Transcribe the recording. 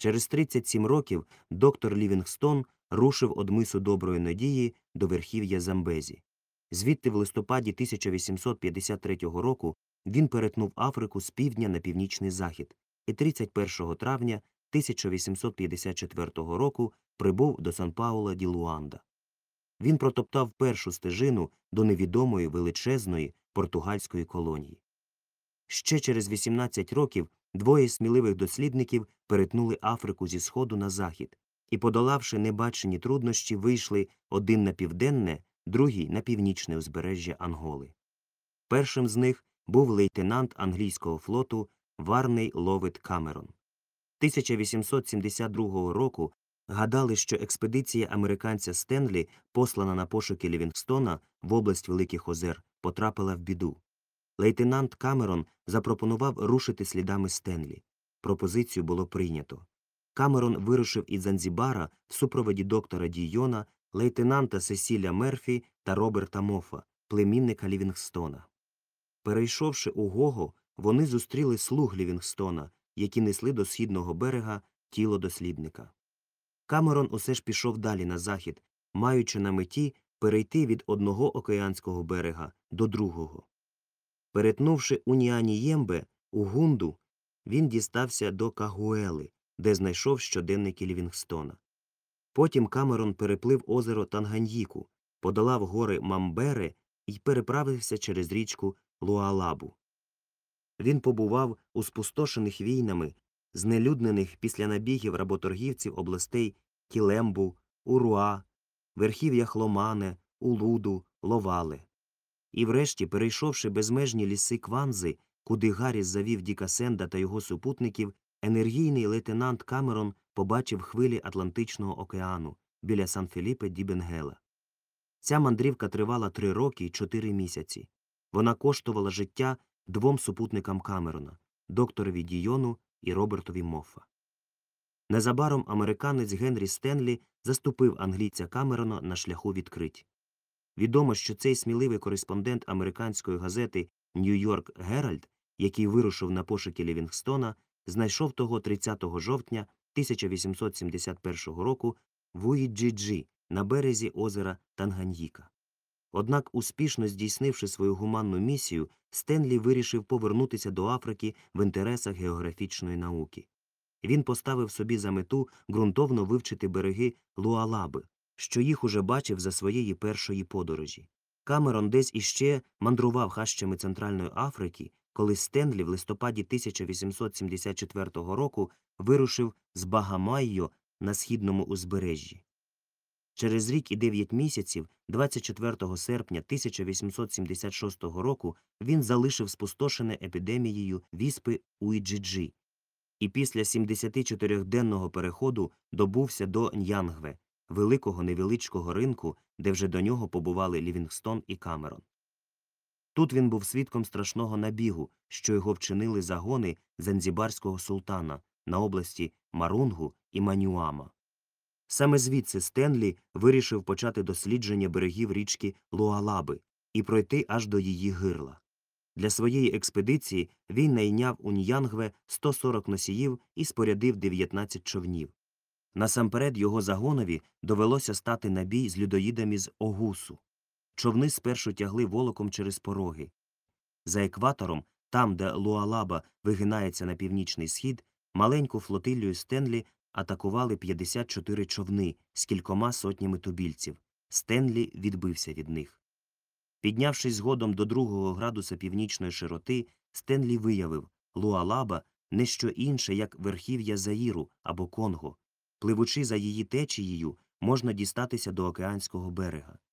Через 37 років доктор Лівінгстон рушив од мису Доброї Надії до верхів'я Замбезі. Звідти в листопаді 1853 року він перетнув Африку з півдня на північний захід і 31 травня 1854 року прибув до Сан-Паула-ді-Луанда. Він протоптав першу стежину до невідомої величезної португальської колонії. Ще через 18 років двоє сміливих дослідників перетнули Африку зі сходу на захід і, подолавши небачені труднощі, вийшли один на південне, другий на північне узбережжя Анголи. Першим з них був лейтенант англійського флоту Варней Ловет Камерон. 1872 року гадали, що експедиція американця Стенлі, послана на пошуки Лівінгстона в область Великих Озер, потрапила в біду. Лейтенант Камерон запропонував рушити слідами Стенлі. Пропозицію було прийнято. Камерон вирушив із Занзібара в супроводі доктора Дійона, лейтенанта Сесіля Мерфі та Роберта Моффа, племінника Лівінгстона. Перейшовши Угого, вони зустріли слуг Лівінгстона, які несли до східного берега тіло дослідника. Камерон усе ж пішов далі на захід, маючи на меті перейти від одного океанського берега до другого. Перетнувши Уніані-Ємбе, Угунду, він дістався до Кагуели, де знайшов щоденники Лівінгстона. Потім Камерон переплив озеро Танганьїку, подолав гори Мамбере і переправився через річку Луалабу. Він побував у спустошених війнами, знелюднених після набігів работоргівців областей Кілембу, Уруа, верхів'ях Ломане, Улуду, Ловале. І врешті, перейшовши безмежні ліси Кванзи, куди Гарріс завів Діка Сенда та його супутників, енергійний лейтенант Камерон побачив хвилі Атлантичного океану біля Сан-Феліпе-ді-Бенгела. Ця мандрівка тривала 3 роки і 4 місяці. Вона коштувала життя двом супутникам Камерона – докторові Дійону і Робертові Моффа. Незабаром американець Генрі Стенлі заступив англійця Камерона на шляху відкрить. Відомо, що цей сміливий кореспондент американської газети «Нью-Йорк Геральд», який вирушив на пошуки Лівінгстона, знайшов того 30 жовтня 1871 року в Уїджі на березі озера Танганьїка. Однак, успішно здійснивши свою гуманну місію, Стенлі вирішив повернутися до Африки в інтересах географічної науки. Він поставив собі за мету ґрунтовно вивчити береги Луалаби, що їх уже бачив за своєї першої подорожі. Камерон десь іще мандрував хащами Центральної Африки, коли Стенлі в листопаді 1874 року вирушив з Багамайо на східному узбережжі. Через рік і 9 місяців, 24 серпня 1876 року, він залишив спустошене епідемією віспи Уїджі і після 74-денного переходу добувся до Н'янгве, великого невеличкого ринку, де вже до нього побували Лівінгстон і Камерон. Тут він був свідком страшного набігу, що його вчинили загони занзібарського султана на області Марунгу і Манюама. Саме звідси Стенлі вирішив почати дослідження берегів річки Луалаби і пройти аж до її гирла. Для своєї експедиції він найняв у Н'янгве 140 носіїв і спорядив 19 човнів. Насамперед його загонові довелося стати на бій з людоїдами з Огусу. Човни спершу тягли волоком через пороги. За екватором, там, де Луалаба вигинається на північний схід, маленьку флотилію Стенлі атакували 54 човни з кількома сотнями тубільців. Стенлі відбився від них. Піднявшись згодом до 2 градуса північної широти, Стенлі виявив – Луалаба – не що інше, як верхів'я Заїру або Конго. Пливучи за її течією, можна дістатися до океанського берега.